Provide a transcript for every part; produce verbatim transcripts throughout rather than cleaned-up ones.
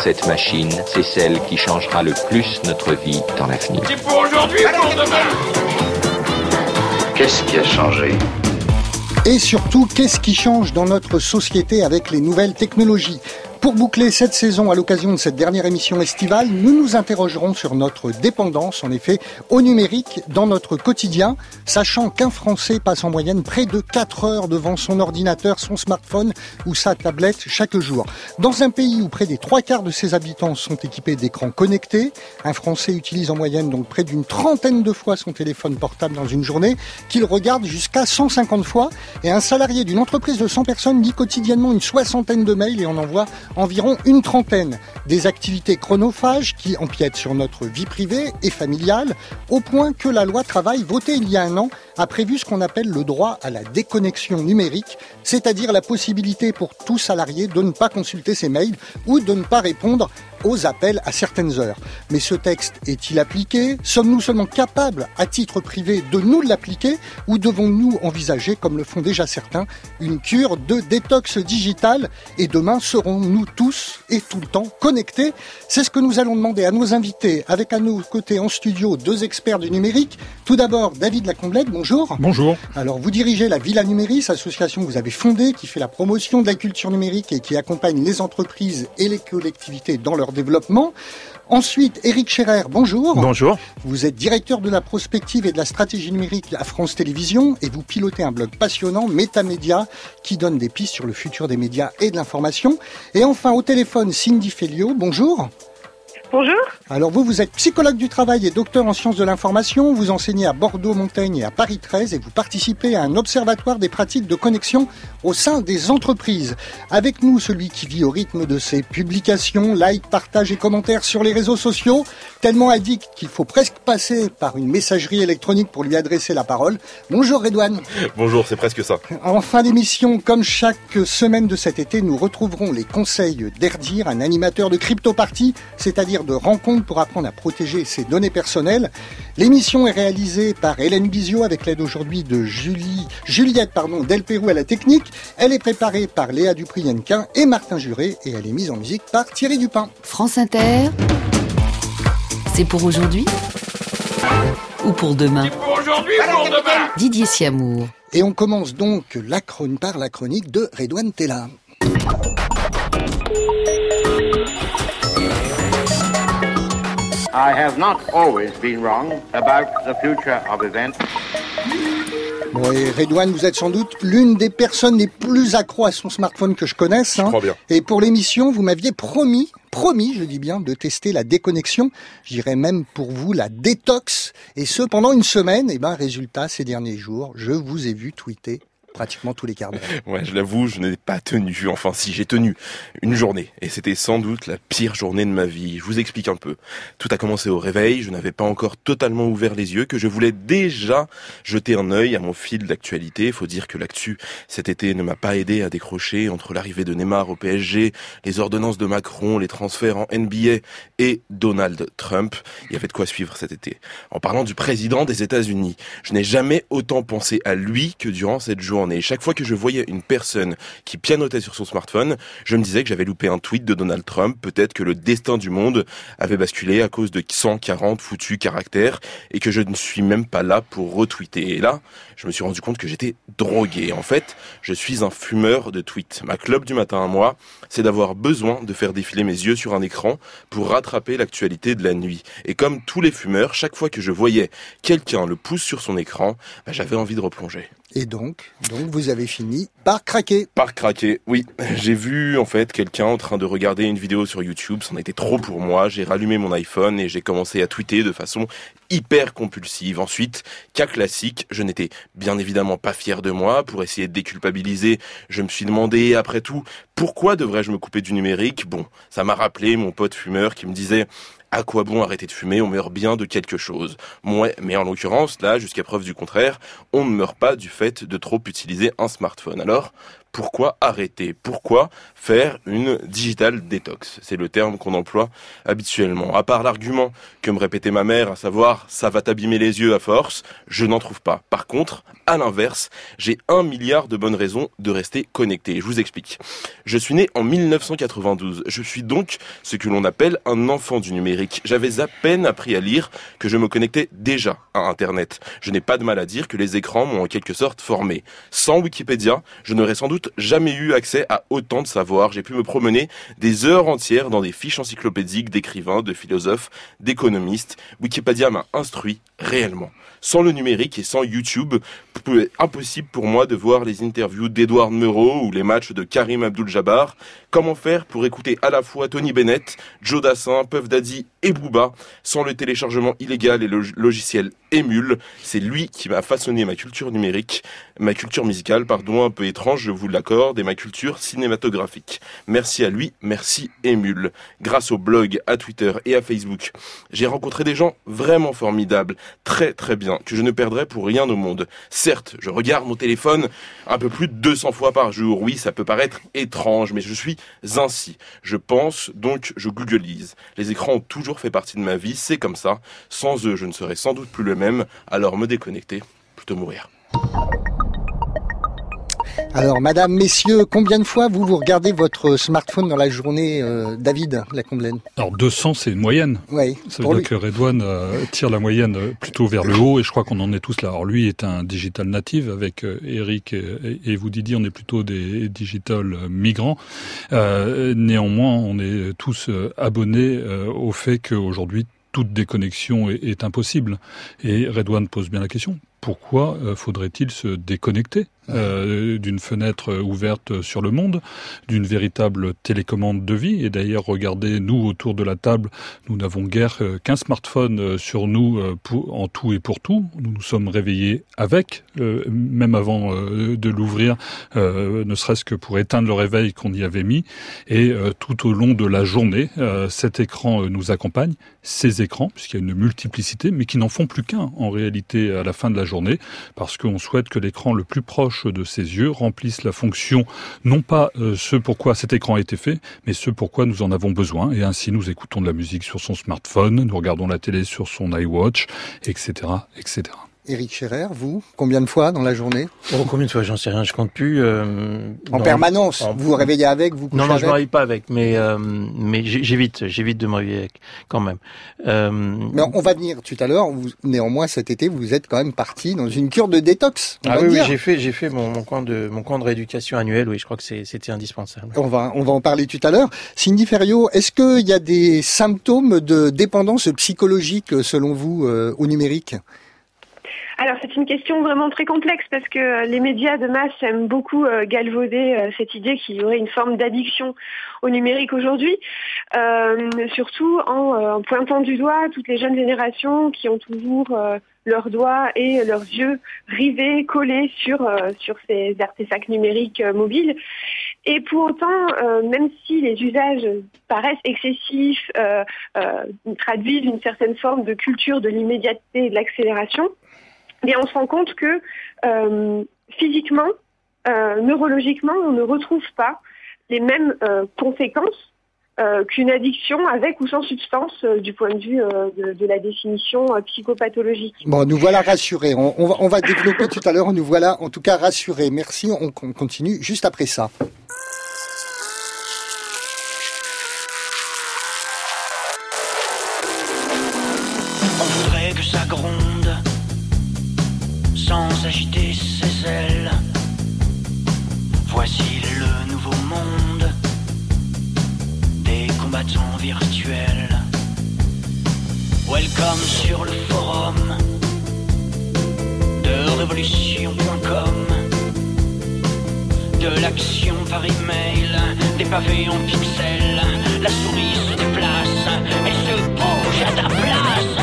cette machine, c'est celle qui changera le plus notre vie dans l'avenir. C'est pour aujourd'hui ou pour demain ? Qu'est-ce qui a changé ? Et surtout, qu'est-ce qui change dans notre société avec les nouvelles technologies ? Pour boucler cette saison à l'occasion de cette dernière émission estivale, nous nous interrogerons sur notre dépendance, en effet, au numérique dans notre quotidien, sachant qu'un Français passe en moyenne près de quatre heures devant son ordinateur, son smartphone ou sa tablette chaque jour. Dans un pays où près des trois quarts de ses habitants sont équipés d'écrans connectés, un Français utilise en moyenne donc près d'une trentaine de fois son téléphone portable dans une journée, qu'il regarde jusqu'à cent cinquante fois, et un salarié d'une entreprise de cent personnes lit quotidiennement une soixantaine de mails et en envoie environ une trentaine. Des activités chronophages qui empiètent sur notre vie privée et familiale, au point que la loi travail votée il y a un an a prévu ce qu'on appelle le droit à la déconnexion numérique, c'est-à-dire la possibilité pour tout salarié de ne pas consulter ses mails ou de ne pas répondre aux appels à certaines heures. Mais ce texte est-il appliqué ? Sommes-nous seulement capables, à titre privé, de nous l'appliquer, ou devons-nous envisager, comme le font déjà certains, une cure de détox digital ? Et demain, serons-nous tous et tout le temps connectés ? C'est ce que nous allons demander à nos invités, avec à nos côtés en studio deux experts du numérique. Tout d'abord, David Lacomblette, bonjour. Bonjour. Alors, vous dirigez la Villa Numéris, association que vous avez fondée, qui fait la promotion de la culture numérique et qui accompagne les entreprises et les collectivités dans leur développement. Ensuite, Éric Scherer, bonjour. Bonjour. Vous êtes directeur de la prospective et de la stratégie numérique à France Télévisions et vous pilotez un blog passionnant, Métamédia, qui donne des pistes sur le futur des médias et de l'information. Et enfin, au téléphone, Cindy Fellio, bonjour. Bonjour. Alors vous, vous êtes psychologue du travail et docteur en sciences de l'information, vous enseignez à Bordeaux-Montaigne et à Paris treize et vous participez à un observatoire des pratiques de connexion au sein des entreprises. Avec nous, celui qui vit au rythme de ses publications, likes, partages et commentaires sur les réseaux sociaux, tellement addict qu'il faut presque passer par une messagerie électronique pour lui adresser la parole. Bonjour Redouane. Bonjour, c'est presque ça. En fin d'émission, comme chaque semaine de cet été, nous retrouverons les conseils d'Erdir, un animateur de Crypto Party, c'est-à-dire de rencontres pour apprendre à protéger ses données personnelles. L'émission est réalisée par Hélène Bizio avec l'aide aujourd'hui de Julie, Juliette pardon, Delpérou à la technique. Elle est préparée par Léa Dupri-Hennequin et Martin Juré et elle est mise en musique par Thierry Dupin. France Inter, c'est pour aujourd'hui ou pour demain ? C'est pour aujourd'hui ou pour demain ? Didier Siamour. Et on commence donc la chronique par la chronique de Redouane Tella. I have not always been wrong about the future of events. Bon, et Redouane, vous êtes sans doute l'une des personnes les plus accros à son smartphone que je connaisse. Hein. Je crois bien. Et pour l'émission, vous m'aviez promis, promis, je dis bien, de tester la déconnexion. Je dirais même pour vous la détox. Et ce, pendant une semaine. Et ben, résultat, ces derniers jours, je vous ai vu tweeter pratiquement tous les quarts d'heure. Ouais, je l'avoue, je n'ai pas tenu. Enfin, si, j'ai tenu une journée. Et c'était sans doute la pire journée de ma vie. Je vous explique un peu. Tout a commencé au réveil. Je n'avais pas encore totalement ouvert les yeux que je voulais déjà jeter un œil à mon fil d'actualité. Faut dire que l'actu, cet été, ne m'a pas aidé à décrocher entre l'arrivée de Neymar au P S G, les ordonnances de Macron, les transferts en N B A et Donald Trump. Il y avait de quoi suivre cet été. En parlant du président des États-Unis, je n'ai jamais autant pensé à lui que durant cette journée. Et chaque fois que je voyais une personne qui pianotait sur son smartphone, je me disais que j'avais loupé un tweet de Donald Trump, peut-être que le destin du monde avait basculé à cause de cent quarante foutus caractères et que je ne suis même pas là pour retweeter. Et là, je me suis rendu compte que j'étais drogué. En fait, je suis un fumeur de tweets. Ma clope du matin à moi, c'est d'avoir besoin de faire défiler mes yeux sur un écran pour rattraper l'actualité de la nuit. Et comme tous les fumeurs, chaque fois que je voyais quelqu'un le pouce sur son écran, bah, j'avais envie de replonger. Et donc, donc, vous avez fini par craquer. Par craquer, oui. J'ai vu, en fait, quelqu'un en train de regarder une vidéo sur YouTube. C'en était trop pour moi. J'ai rallumé mon iPhone et j'ai commencé à tweeter de façon hyper compulsive. Ensuite, cas classique, je n'étais bien évidemment pas fier de moi. Pour essayer de déculpabiliser, je me suis demandé, après tout, pourquoi devrais-je me couper du numérique ? Bon, ça m'a rappelé mon pote fumeur qui me disait... À quoi bon arrêter de fumer ? On meurt bien de quelque chose. Ouais, mais en l'occurrence, là, jusqu'à preuve du contraire, on ne meurt pas du fait de trop utiliser un smartphone. Alors, Pourquoi arrêter ? Pourquoi faire une digital détox ? C'est le terme qu'on emploie habituellement. À part l'argument que me répétait ma mère, à savoir « ça va t'abîmer les yeux à force », je n'en trouve pas. Par contre, à l'inverse, j'ai un milliard de bonnes raisons de rester connecté. Je vous explique. Je suis né en mille neuf cent quatre-vingt-douze. Je suis donc ce que l'on appelle un enfant du numérique. J'avais à peine appris à lire que je me connectais déjà à Internet. Je n'ai pas de mal à dire que les écrans m'ont en quelque sorte formé. Sans Wikipédia, je n'aurais sans doute jamais eu accès à autant de savoir. J'ai pu me promener des heures entières dans des fiches encyclopédiques d'écrivains, de philosophes, d'économistes. Wikipédia m'a instruit réellement. Sans le numérique et sans YouTube, impossible pour moi de voir les interviews d'Edouard Meurot ou les matchs de Karim Abdul-Jabbar. Comment faire pour écouter à la fois Tony Bennett, Joe Dassin, Puff Daddy et Booba sans le téléchargement illégal et le logiciel Emule? C'est lui qui m'a façonné ma culture numérique, ma culture musicale, pardon, un peu étrange, je vous l'accorde, et ma culture cinématographique. Merci à lui, merci Emule. Grâce au blog, à Twitter et à Facebook, j'ai rencontré des gens vraiment formidables, très très bien, que je ne perdrai pour rien au monde. Certes, je regarde mon téléphone un peu plus de deux cents fois par jour. Oui, ça peut paraître étrange, mais je suis ainsi. Je pense, donc je googleise. Les écrans ont toujours fait partie de ma vie, c'est comme ça. Sans eux, je ne serais sans doute plus le même. Alors me déconnecter, plutôt mourir. Alors, madame, messieurs, combien de fois vous vous regardez votre smartphone dans la journée, euh, David Lacomblaine ? Alors, deux cents, c'est une moyenne. Oui. Ça veut dire lui. que Redouane euh, tire la moyenne plutôt vers le haut, et je crois qu'on en est tous là. Alors, lui est un digital native, avec euh, Eric et, et vous, Didier, on est plutôt des digital migrants. Euh, néanmoins, on est tous euh, abonnés euh, au fait qu'aujourd'hui, toute déconnexion est, est impossible. Et Redouane pose bien la question. Pourquoi euh, faudrait-il se déconnecter euh, d'une fenêtre ouverte sur le monde, d'une véritable télécommande de vie? Et d'ailleurs, regardez, nous, autour de la table, nous n'avons guère euh, qu'un smartphone euh, sur nous euh, pour, en tout et pour tout. Nous nous sommes réveillés avec, euh, même avant euh, de l'ouvrir, euh, ne serait-ce que pour éteindre le réveil qu'on y avait mis. Et euh, tout au long de la journée, euh, cet écran euh, nous accompagne, ces écrans, puisqu'il y a une multiplicité, mais qui n'en font plus qu'un, en réalité, à la fin de la journée, parce qu'on souhaite que l'écran le plus proche de ses yeux remplisse la fonction, non pas euh, ce pourquoi cet écran a été fait, mais ce pourquoi nous en avons besoin. Et ainsi, nous écoutons de la musique sur son smartphone, nous regardons la télé sur son iWatch, et cetera, et cetera. Éric Scherer, vous, combien de fois dans la journée ? Oh, combien de fois, j'en sais rien, je compte plus. Euh, en dans, permanence, en, vous vous réveillez avec, vous couchez Non, non, avec ? je me réveille pas avec, mais euh, mais j'évite, j'évite de me réveiller avec, quand même. Euh, mais on va venir tout à l'heure. Vous, néanmoins, cet été, vous êtes quand même parti dans une cure de détox. On ah va oui, dire. oui, j'ai fait, j'ai fait mon, mon camp de mon camp de rééducation annuel. Oui, je crois que c'est, c'était indispensable. On va, on va en parler tout à l'heure. Cindy Ferriot, est-ce qu'il y a des symptômes de dépendance psychologique, selon vous, euh, au numérique ? Alors c'est une question vraiment très complexe parce que les médias de masse aiment beaucoup euh, galvauder euh, cette idée qu'il y aurait une forme d'addiction au numérique aujourd'hui, euh, surtout en, euh, en pointant du doigt toutes les jeunes générations qui ont toujours euh, leurs doigts et leurs yeux rivés, collés sur, euh, sur ces artefacts numériques euh, mobiles. Et pour autant, euh, même si les usages paraissent excessifs, euh, euh, traduisent une certaine forme de culture de l'immédiateté et de l'accélération, et on se rend compte que euh, physiquement, euh, neurologiquement, on ne retrouve pas les mêmes euh, conséquences euh, qu'une addiction avec ou sans substance euh, du point de vue euh, de, de la définition euh, psychopathologique. Bon, nous voilà rassurés. On, on, va, on va développer tout à l'heure. Nous voilà en tout cas rassurés. Merci. On, on continue juste après ça. On voudrait que ça gronde sans agiter ses ailes. Voici le nouveau monde des combattants virtuels. Welcome sur le forum de révolution point com, de l'action par email, des pavés en pixels. La souris se déplace, elle se bouge à ta place.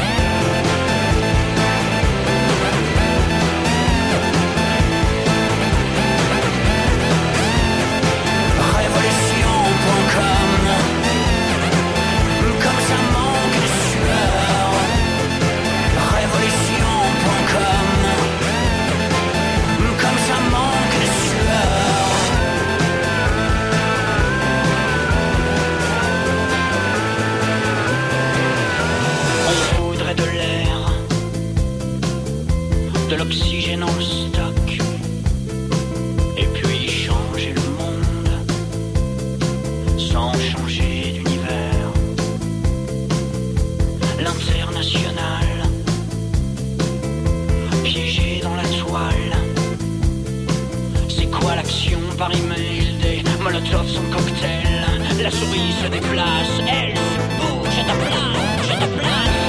par email des molotovs sans cocktail. La souris se déplace, elle se bouge à ta place, à ta place.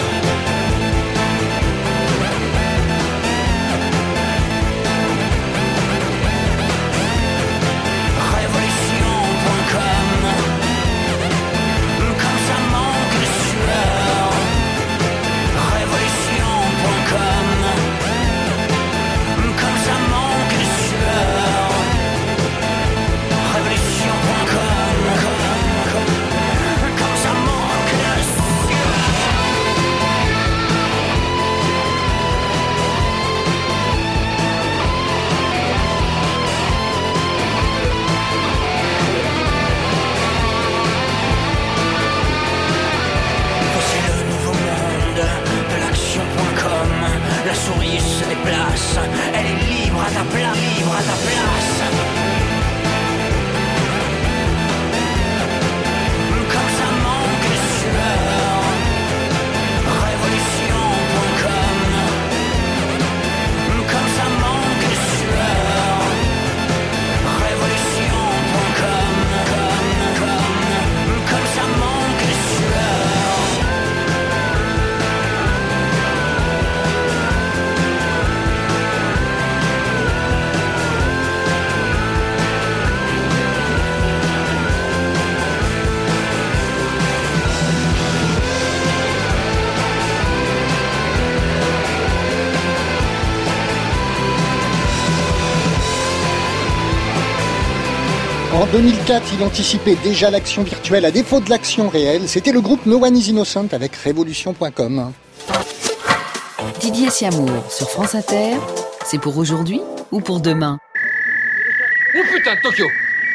La souris se déplace, elle est libre à ta place, libre à ta place. Comme ça manque de sueur, révolution point com. Comme ça manque de sueur, révolution point com. Comme, comme, comme ça manque de sueur. En deux mille quatre, il anticipait déjà l'action virtuelle à défaut de l'action réelle. C'était le groupe No One Is Innocent avec révolution point com. Didier Siamour sur France Inter, c'est pour aujourd'hui ou pour demain? Oh putain, Tokyo.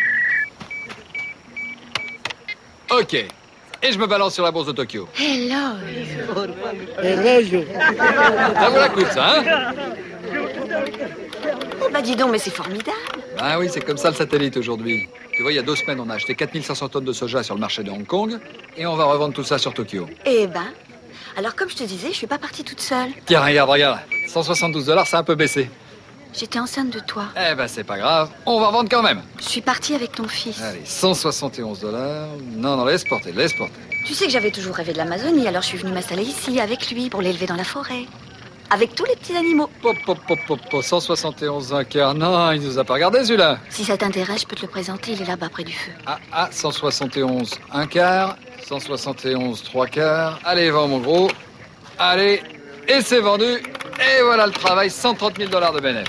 Ok. Et je me balance sur la bourse de Tokyo. Hello. Hello. Ça vous la coûte, ça, hein? Oh bah dis donc, mais c'est formidable. Ah oui, c'est comme ça le satellite aujourd'hui. Tu vois, il y a deux semaines, on a acheté quatre mille cinq cents tonnes de soja sur le marché de Hong Kong et on va revendre tout ça sur Tokyo. Eh ben, alors comme je te disais, je suis pas partie toute seule. Tiens, regarde, regarde. cent soixante-douze dollars, ça a un peu baissé. J'étais enceinte de toi. Eh ben, c'est pas grave. On va revendre quand même. Je suis partie avec ton fils. Allez, cent soixante et onze dollars. Non, non, laisse porter, laisse porter. Tu sais que j'avais toujours rêvé de l'Amazonie, alors je suis venue m'installer ici avec lui pour l'élever dans la forêt. Avec tous les petits animaux. Pop, pop, pop, pop, pop, cent soixante et onze un quart. Non, il nous a pas regardé celui-là. Si ça t'intéresse, je peux te le présenter, il est là-bas près du feu. Ah, ah, cent soixante et onze un quart, cent soixante et onze trois quarts. Allez, vends mon gros. Allez, et c'est vendu. Et voilà le travail, cent trente mille dollars de bénéfice.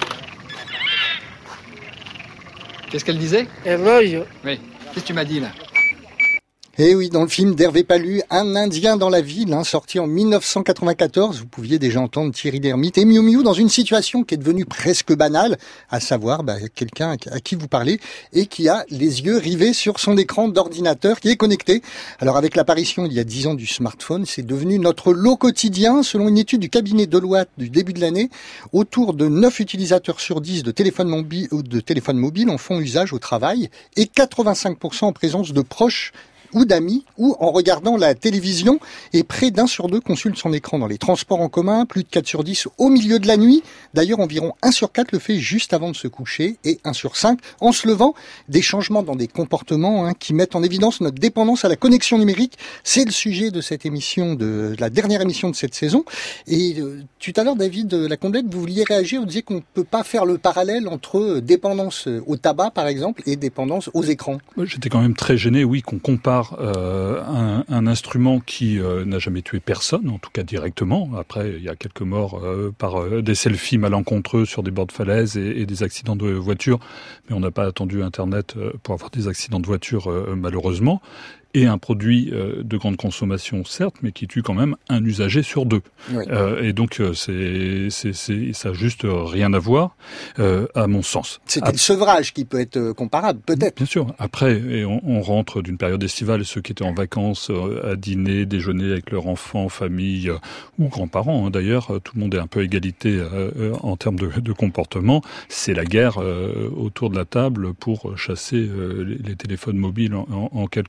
Qu'est-ce qu'elle disait? Oui, qu'est-ce que tu m'as dit là? Et oui, dans le film d'Hervé Palu, Un Indien dans la ville, hein, sorti en mille neuf cent quatre-vingt-quatorze, vous pouviez déjà entendre Thierry Lhermitte et Miu Miu dans une situation qui est devenue presque banale, à savoir bah, quelqu'un à qui vous parlez et qui a les yeux rivés sur son écran d'ordinateur qui est connecté. Alors avec l'apparition il y a dix ans du smartphone, c'est devenu notre lot quotidien. Selon une étude du cabinet Deloitte du début de l'année, autour de neuf utilisateurs sur dix de téléphones mobiles, de téléphones mobiles en font usage au travail et quatre-vingt-cinq pour cent en présence de proches ou d'amis, ou en regardant la télévision, et près d'un sur deux consulte son écran dans les transports en commun, plus de quatre sur dix au milieu de la nuit. D'ailleurs, environ un sur quatre le fait juste avant de se coucher, et un sur cinq en se levant. Des changements dans des comportements hein, qui mettent en évidence notre dépendance à la connexion numérique. C'est le sujet de cette émission, de la dernière émission de cette saison. Et euh, tout à l'heure, David Lacomblette, vous vouliez réagir, vous disiez qu'on ne peut pas faire le parallèle entre dépendance au tabac, par exemple, et dépendance aux écrans. J'étais quand même très gêné, oui, qu'on compare Euh, un, un instrument qui euh, n'a jamais tué personne, en tout cas directement. Après, il y a quelques morts euh, par euh, des selfies malencontreux sur des bords de falaise et, et des accidents de voiture, mais on n'a pas attendu Internet euh, pour avoir des accidents de voiture euh, malheureusement. Et un produit euh, de grande consommation, certes, mais qui tue quand même un usager sur deux. Oui. Euh, et donc, euh, c'est, c'est, c'est, ça n'a juste rien à voir, euh, à mon sens. C'était Après, le sevrage qui peut être comparable, peut-être. Bien sûr. Après, et on, on rentre d'une période estivale, et ceux qui étaient en vacances, euh, à dîner, déjeuner avec leurs enfants, famille, euh, ou grands-parents, hein, d'ailleurs, euh, tout le monde est un peu égalité euh, euh, en termes de, de comportement. C'est la guerre euh, autour de la table pour chasser euh, les, les téléphones mobiles en, en, en quelque sorte.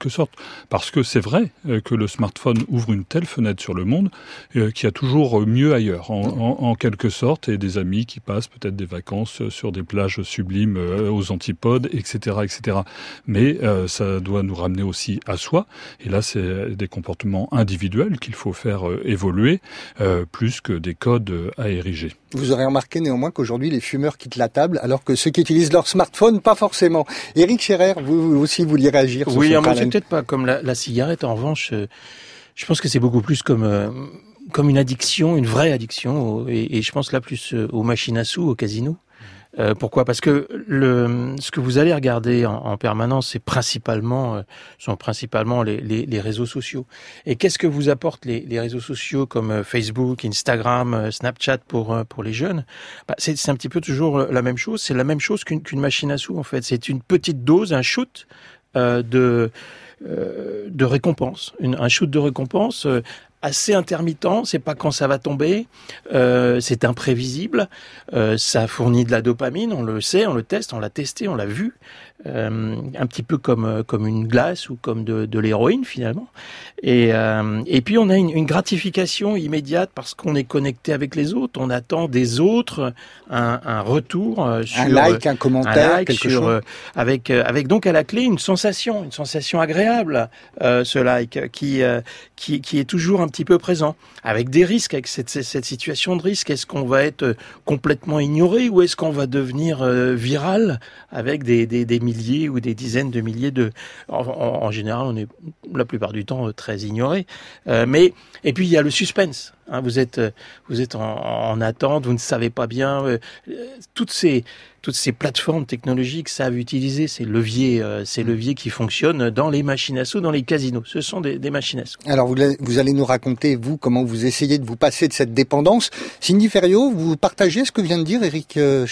parce que c'est vrai que le smartphone ouvre une telle fenêtre sur le monde euh, qu'il y a toujours mieux ailleurs, en, en, en quelque sorte, et des amis qui passent peut-être des vacances sur des plages sublimes euh, aux antipodes, et cetera, et cetera. Mais euh, ça doit nous ramener aussi à soi, et là c'est des comportements individuels qu'il faut faire euh, évoluer, euh, plus que des codes euh, à ériger. Vous aurez remarqué néanmoins qu'aujourd'hui les fumeurs quittent la table, alors que ceux qui utilisent leur smartphone, pas forcément. Éric Scherer, vous, vous aussi vouliez réagir sur oui, ce moi challenge. c'est peut-être pas comme la, la cigarette. En revanche, euh, je pense que c'est beaucoup plus comme euh, comme une addiction, une vraie addiction, et, et je pense là plus euh, aux machines à sous, au casino. Euh, pourquoi ? Parce que le, ce que vous allez regarder en, en permanence, c'est principalement, euh, sont principalement les, les, les réseaux sociaux. Et qu'est-ce que vous apportent les, les réseaux sociaux comme euh, Facebook, Instagram, euh, Snapchat pour euh, pour les jeunes ? Bah, c'est, c'est un petit peu toujours la même chose. C'est la même chose qu'une, qu'une machine à sous en fait. C'est une petite dose, un shoot euh, de euh, de récompense, une, un shoot de récompense. Euh, assez intermittent, c'est pas quand ça va tomber, euh, c'est imprévisible, euh, ça fournit de la dopamine, on le sait, on le teste, on l'a testé, on l'a vu, euh, un petit peu comme comme une glace ou comme de, de l'héroïne finalement. Et euh, et puis on a une, une gratification immédiate parce qu'on est connecté avec les autres, on attend des autres un, un retour euh, sur un like, un commentaire, un like quelque sur, chose. Euh, avec euh, avec donc à la clé une sensation, une sensation agréable, euh, ce like qui euh, qui qui est toujours un petit peu présent, avec des risques, avec cette, cette situation de risque. Est-ce qu'on va être complètement ignoré ou est-ce qu'on va devenir euh, viral avec des, des, des milliers ou des dizaines de milliers de... En, en, en général, on est la plupart du temps très ignoré. Euh, mais et puis il y a le suspense. Hein, vous êtes vous êtes en, en attente, vous ne savez pas bien. Euh, toutes ces toutes ces plateformes technologiques savent utiliser ces leviers, euh, ces leviers qui fonctionnent dans les machines à sous, dans les casinos. Ce sont des, des machines à sous. Alors vous, vous allez nous raconter, vous, comment vous essayez de vous passer de cette dépendance. Cindy Ferriot, vous partagez ce que vient de dire Éric Scherer ?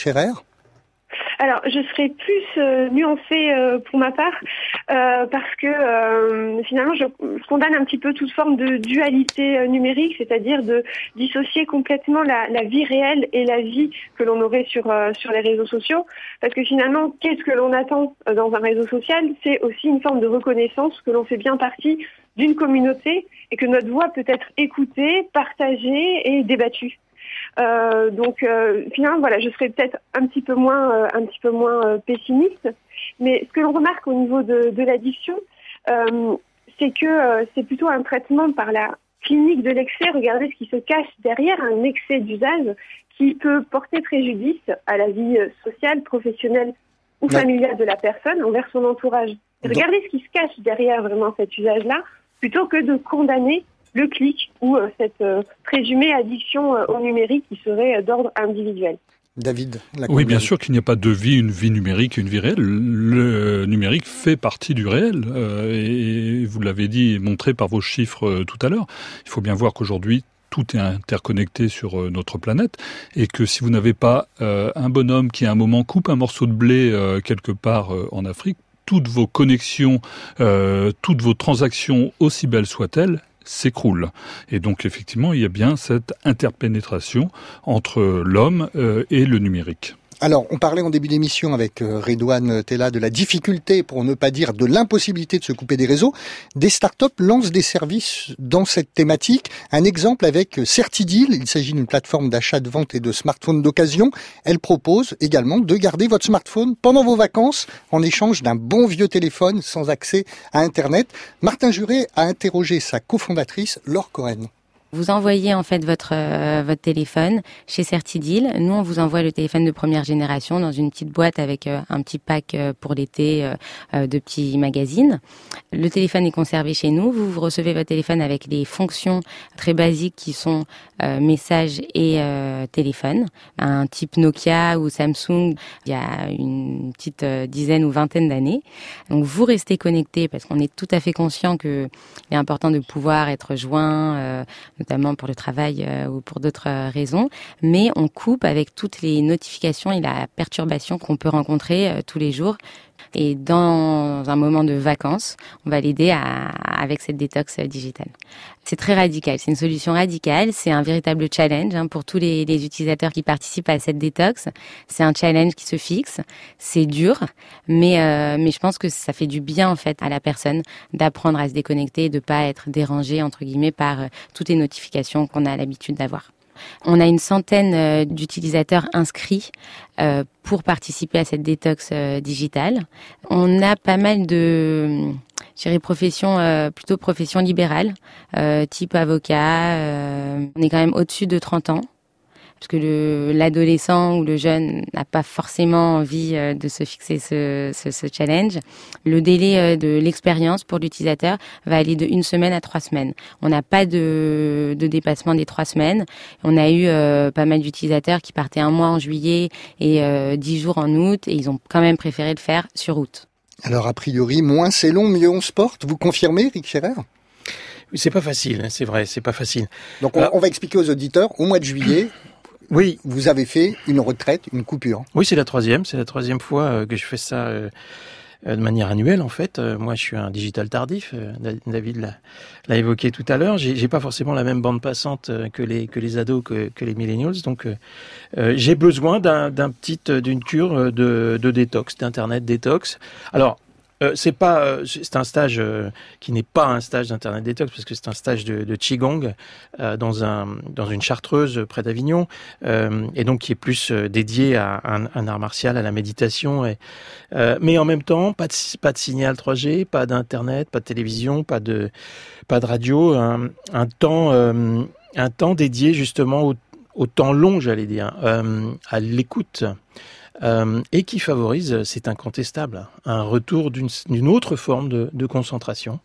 Alors, je serais plus euh, nuancée euh, pour ma part, euh, parce que euh, finalement, je, je condamne un petit peu toute forme de dualité euh, numérique, c'est-à-dire de dissocier complètement la, la vie réelle et la vie que l'on aurait sur euh, sur les réseaux sociaux. Parce que finalement, qu'est-ce que l'on attend dans un réseau social ? C'est aussi une forme de reconnaissance que l'on fait bien partie d'une communauté et que notre voix peut être écoutée, partagée et débattue. Euh, donc euh, finalement voilà, je serais peut-être un petit peu moins euh, un petit peu moins euh, pessimiste, mais ce que l'on remarque au niveau de, de l'addiction, euh, c'est que euh, c'est plutôt un traitement par la clinique de l'excès. Regardez ce qui se cache derrière un excès d'usage qui peut porter préjudice à la vie sociale, professionnelle ou familiale de la personne envers son entourage. Et regardez ce qui se cache derrière vraiment cet usage-là, plutôt que de condamner le clic ou euh, cette euh, présumée addiction euh, au numérique qui serait euh, d'ordre individuel. David, la oui, bien sûr qu'il n'y a pas de vie, une vie numérique et une vie réelle. Le numérique fait partie du réel, euh, et vous l'avez dit et montré par vos chiffres euh, tout à l'heure. Il faut bien voir qu'aujourd'hui, tout est interconnecté sur euh, notre planète, et que si vous n'avez pas euh, un bonhomme qui à un moment coupe un morceau de blé euh, quelque part euh, en Afrique, toutes vos connexions, euh, toutes vos transactions, aussi belles soient-elles, s'écroule. Et donc effectivement, il y a bien cette interpénétration entre l'homme euh, et le numérique. Alors, on parlait en début d'émission avec euh, Redouane Tella de la difficulté, pour ne pas dire de l'impossibilité de se couper des réseaux. Des startups lancent des services dans cette thématique. Un exemple avec Certideal, il s'agit d'une plateforme d'achat, de vente et de smartphones d'occasion. Elle propose également de garder votre smartphone pendant vos vacances en échange d'un bon vieux téléphone sans accès à Internet. Martin Juret a interrogé sa cofondatrice, Laure Cohen. Vous envoyez en fait votre euh, votre téléphone chez Certideal. Nous, on vous envoie le téléphone de première génération dans une petite boîte avec euh, un petit pack euh, pour l'été euh, euh, de petits magazines. Le téléphone est conservé chez nous. Vous, vous recevez votre téléphone avec les fonctions très basiques qui sont euh, messages et euh, téléphone. Un type Nokia ou Samsung il y a une petite euh, dizaine ou vingtaine d'années. Donc vous restez connecté parce qu'on est tout à fait conscient que il est important de pouvoir être joint, euh, notamment pour le travail euh, ou pour d'autres euh, raisons, mais on coupe avec toutes les notifications et la perturbation qu'on peut rencontrer euh, tous les jours, Et dans un moment de vacances, on va l'aider à, avec cette détox digitale. C'est très radical, c'est une solution radicale, c'est un véritable challenge hein, pour tous les, les utilisateurs qui participent à cette détox. C'est un challenge qui se fixe, c'est dur, mais euh, mais je pense que ça fait du bien en fait à la personne d'apprendre à se déconnecter et de pas être dérangé entre guillemets par euh, toutes les notifications qu'on a l'habitude d'avoir. On a une centaine euh, d'utilisateurs inscrits euh, pour participer à cette détox euh, digitale. On a pas mal de, je dirais, professions, euh, plutôt professions libérales, euh, type avocat. Euh, on est quand même au-dessus de trente ans. Parce que le, l'adolescent ou le jeune n'a pas forcément envie euh, de se fixer ce, ce, ce challenge. Le délai euh, de l'expérience pour l'utilisateur va aller de une semaine à trois semaines. On n'a pas de, de dépassement des trois semaines. On a eu euh, pas mal d'utilisateurs qui partaient un mois en juillet et euh, dix jours en août, et ils ont quand même préféré le faire sur août. Alors a priori, moins c'est long, mieux on se porte. Vous confirmez, Eric Scherer ? Oui, c'est pas facile, c'est vrai, c'est pas facile. Donc on, on va expliquer aux auditeurs, au mois de juillet... Oui, vous avez fait une retraite, une coupure. Oui, c'est la troisième, c'est la troisième fois euh, que je fais ça euh, de manière annuelle en fait. Euh, moi, je suis un digital tardif. Euh, David l'a, l'a évoqué tout à l'heure. J'ai, j'ai pas forcément la même bande passante euh, que les que les ados, que, que les millennials. Donc, euh, euh, j'ai besoin d'un, d'un petit, d'une cure de, de détox, d'internet détox. Alors. Euh, c'est pas, euh, c'est un stage euh, qui n'est pas un stage d'internet détox parce que c'est un stage de, de qigong euh, dans un dans une chartreuse près d'Avignon euh, et donc qui est plus euh, dédié à un, un art martial, à la méditation. Et, euh, mais en même temps, pas de pas de signal trois G, pas d'internet, pas de télévision, pas de pas de radio, un, un temps euh, un temps dédié justement au, au temps long, j'allais dire, euh, à l'écoute. Euh, et qui favorise, c'est incontestable, un retour d'une, d'une autre forme de, de concentration,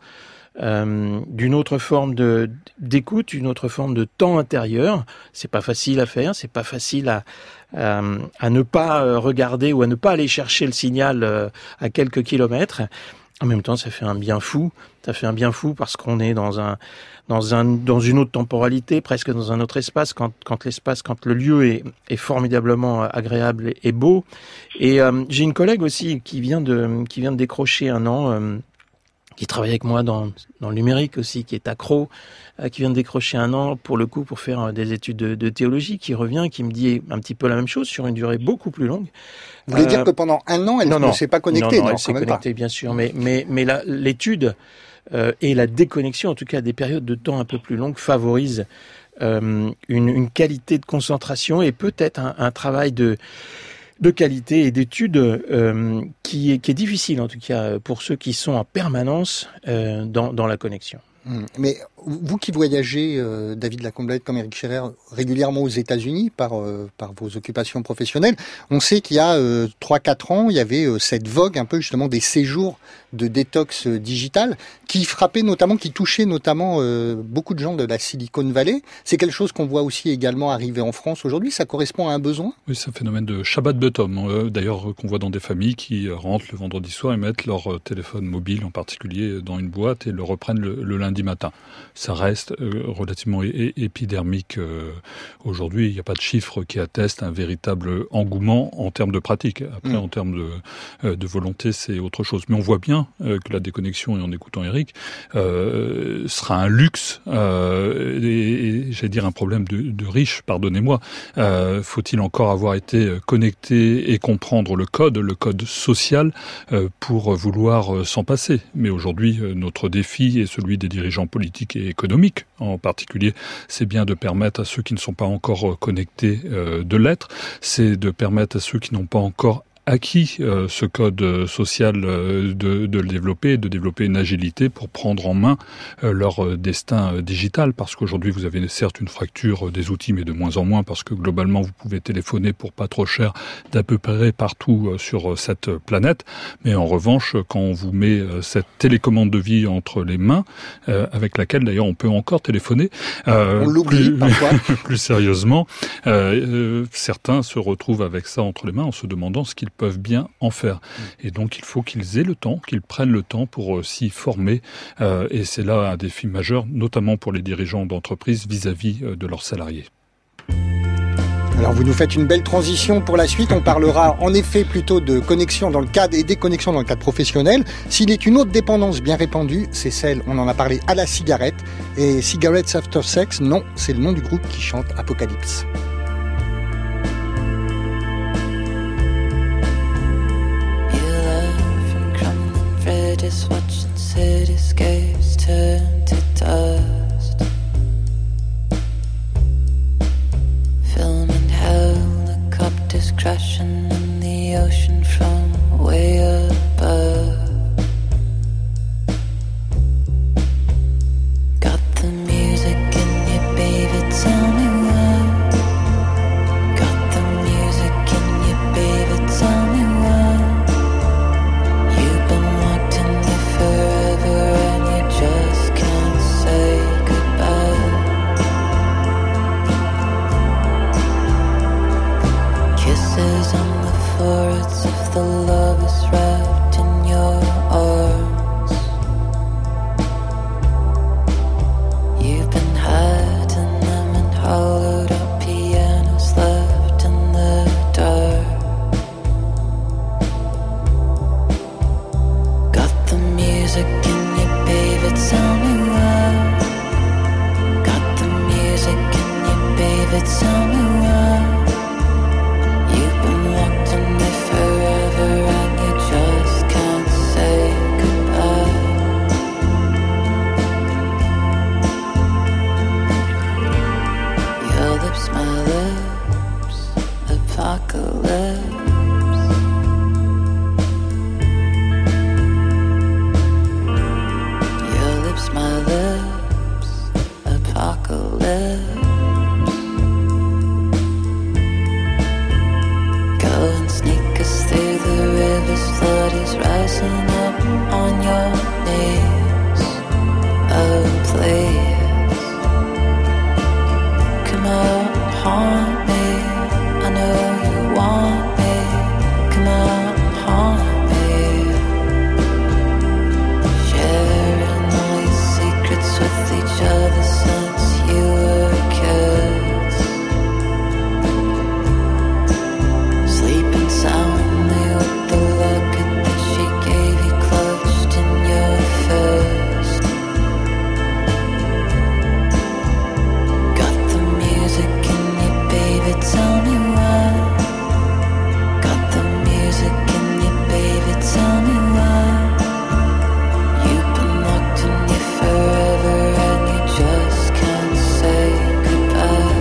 euh, d'une autre forme de, d'écoute, d'une autre forme de temps intérieur. C'est pas facile à faire, c'est pas facile à, à, à ne pas regarder ou à ne pas aller chercher le signal à quelques kilomètres. En même temps, ça fait un bien fou. Ça fait un bien fou parce qu'on est dans un, dans un, dans une autre temporalité, presque dans un autre espace. Quand, quand l'espace, quand le lieu est, est formidablement agréable et, et beau. Et euh, j'ai une collègue aussi qui vient de, qui vient de décrocher un an, euh, qui travaille avec moi dans, dans le numérique aussi, qui est accro, euh, qui vient de décrocher un an pour le coup pour faire euh, des études de, de théologie, qui revient, qui me dit un petit peu la même chose sur une durée beaucoup plus longue. Vous voulez euh, dire que pendant un an, elle non, ne non, s'est pas connectée? Non, non, non elle s'est connectée, bien sûr, mais mais mais la, l'étude euh, et la déconnexion, en tout cas des périodes de temps un peu plus longues, favorisent euh, une, une qualité de concentration et peut-être un, un travail de de qualité et d'études euh, qui est qui est difficile en tout cas pour ceux qui sont en permanence euh, dans dans la connexion. Mais vous qui voyagez, euh, David Lacomblette, comme Eric Scherer, régulièrement aux États-Unis par euh, par vos occupations professionnelles, on sait qu'il y a euh, trois quatre ans, il y avait euh, cette vogue un peu justement des séjours de détox euh, digital qui frappait notamment, qui touchait notamment euh, beaucoup de gens de la Silicon Valley. C'est quelque chose qu'on voit aussi également arriver en France aujourd'hui. Ça correspond à un besoin? Oui, c'est un phénomène de Shabbat Bottom, euh, d'ailleurs qu'on voit dans des familles qui rentrent le vendredi soir et mettent leur téléphone mobile en particulier dans une boîte et le reprennent le, le lundi matin. Ça reste euh, relativement é- épidermique euh, aujourd'hui. Il n'y a pas de chiffres qui attestent un véritable engouement en termes de pratique. Après, mmh. en termes de, euh, de volonté, c'est autre chose. Mais on voit bien euh, que la déconnexion, et en écoutant Eric, euh, sera un luxe euh, et, et j'allais dire un problème de, de riche, pardonnez-moi. Euh, faut-il encore avoir été connecté et comprendre le code, le code social, euh, pour vouloir s'en passer. Mais aujourd'hui, euh, notre défi est celui des dirigeants politiques et économiques, en particulier, c'est bien de permettre à ceux qui ne sont pas encore connectés euh, de l'être, c'est de permettre à ceux qui n'ont pas encore acquis euh, ce code social euh, de, de le développer, de développer une agilité pour prendre en main euh, leur euh, destin euh, digital, parce qu'aujourd'hui vous avez certes une fracture euh, des outils, mais de moins en moins, parce que globalement vous pouvez téléphoner pour pas trop cher d'à peu près partout euh, sur euh, cette planète, mais en revanche quand on vous met euh, cette télécommande de vie entre les mains, euh, avec laquelle d'ailleurs on peut encore téléphoner, euh, on l'oublie plus, parfois. plus sérieusement, euh, euh, certains se retrouvent avec ça entre les mains en se demandant ce qu'ils peuvent bien en faire. Et donc il faut qu'ils aient le temps, qu'ils prennent le temps pour euh, s'y former. Euh, et c'est là un défi majeur, notamment pour les dirigeants d'entreprise vis-à-vis euh, de leurs salariés. Alors vous nous faites une belle transition pour la suite. On parlera en effet plutôt de connexion dans le cadre et déconnexion dans le cadre professionnel. S'il est une autre dépendance bien répandue, c'est celle, on en a parlé, à la cigarette. Et Cigarettes After Sex, non, c'est le nom du groupe qui chante Apocalypse. Just watching cityscapes turn to dust, filming helicopters crashing in the ocean from way above. Got the music in you, baby, tell me why. Got the music in you, baby, tell me why. You've been locked in me forever and you just can't say goodbye. Kisses on the foreheads of the lovers wrapped in your arms. You've been hiding them in hollowed out pianos left in the dark. Got the music in you, baby, tell me why. Got the music in you, baby, tell me why. You've been locked in me forever and you just can't say goodbye. Your lips, my lips, apocalypse. Your lips, my lips, apocalypse. Go and sneak us through the rivers, flood is rising up on your knees. Oh, please, come out and haunt me. I know you want me. Come out and haunt me. Sharing all your secrets with each other since you were kids. Sleeping soundly with the locket that she gave you clutched in your fist. Got the music in you, baby, tell me why. Got the music in you, baby, tell me why. You've been locked in you forever and you just can't say goodbye.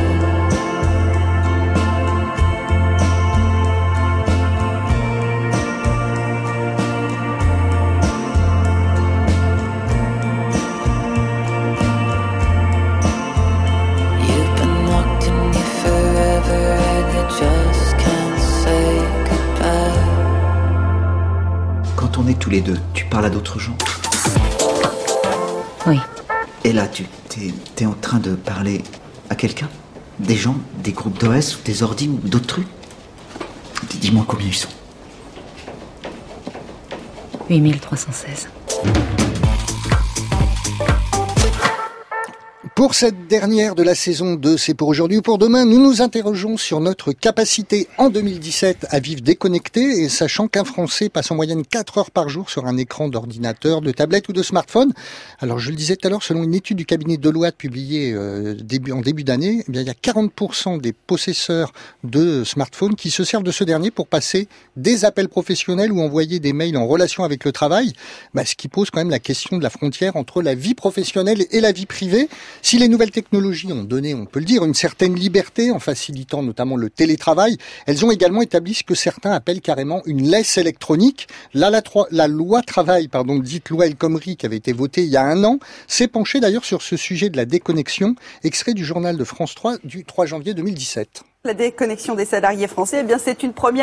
You've been locked in you forever and you just can't say goodbye. Quand on est tous les deux, tu parles à d'autres gens. Oui. Et là, tu t'es, t'es en train de parler à quelqu'un? Des gens, des groupes d'O S, ou des ordi, ou d'autres trucs? Dis- Dis-moi combien ils sont. huit mille trois cent seize. Pour cette dernière de la saison deux, c'est pour aujourd'hui ou pour demain, nous nous interrogeons sur notre capacité en deux mille dix-sept à vivre déconnecté, et sachant qu'un Français passe en moyenne quatre heures par jour sur un écran d'ordinateur, de tablette ou de smartphone. Alors je le disais tout à l'heure, selon une étude du cabinet Deloitte publiée euh, début, en début d'année, eh bien, il y a quarante pour cent des possesseurs de smartphones qui se servent de ce dernier pour passer des appels professionnels ou envoyer des mails en relation avec le travail, bah, ce qui pose quand même la question de la frontière entre la vie professionnelle et la vie privée. Si les nouvelles technologies ont donné, on peut le dire, une certaine liberté en facilitant notamment le télétravail, elles ont également établi ce que certains appellent carrément une laisse électronique. Là, la, la loi travail, pardon, dite loi El Khomri, qui avait été votée il y a un an, s'est penchée d'ailleurs sur ce sujet de la déconnexion, extrait du journal de France trois du trois janvier deux mille dix-sept. La déconnexion des salariés français, eh bien, c'est une première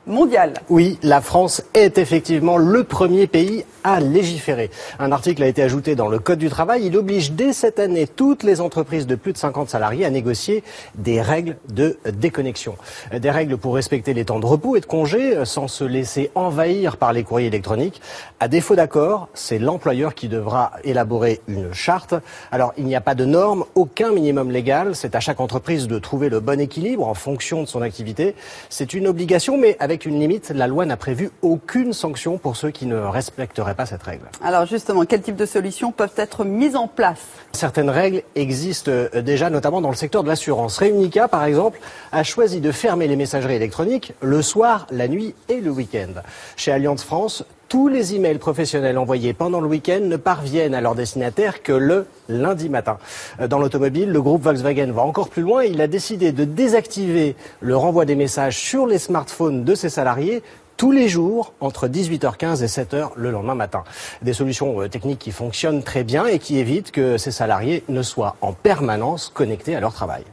mondial. Oui, la France est effectivement le premier pays à légiférer. Un article a été ajouté dans le Code du travail. Il oblige dès cette année toutes les entreprises de plus de cinquante salariés à négocier des règles de déconnexion. Des règles pour respecter les temps de repos et de congé sans se laisser envahir par les courriers électroniques. À défaut d'accord, c'est l'employeur qui devra élaborer une charte. Alors, il n'y a pas de normes, aucun minimum légal. C'est à chaque entreprise de trouver le bon équilibre en fonction de son activité. C'est une obligation, mais avec une limite. La loi n'a prévu aucune sanction pour ceux qui ne respecteraient pas cette règle. Alors justement, quel type de solutions peuvent être mises en place ? Certaines règles existent déjà, notamment dans le secteur de l'assurance. Réunica, par exemple, a choisi de fermer les messageries électroniques le soir, la nuit et le week-end. Chez Allianz France, tous les emails professionnels envoyés pendant le week-end ne parviennent à leur destinataire que le lundi matin. Dans l'automobile, le groupe Volkswagen va encore plus loin. Il a décidé de désactiver le renvoi des messages sur les smartphones de ses salariés tous les jours entre dix-huit heures quinze et sept heures le lendemain matin. Des solutions techniques qui fonctionnent très bien et qui évitent que ces salariés ne soient en permanence connectés à leur travail.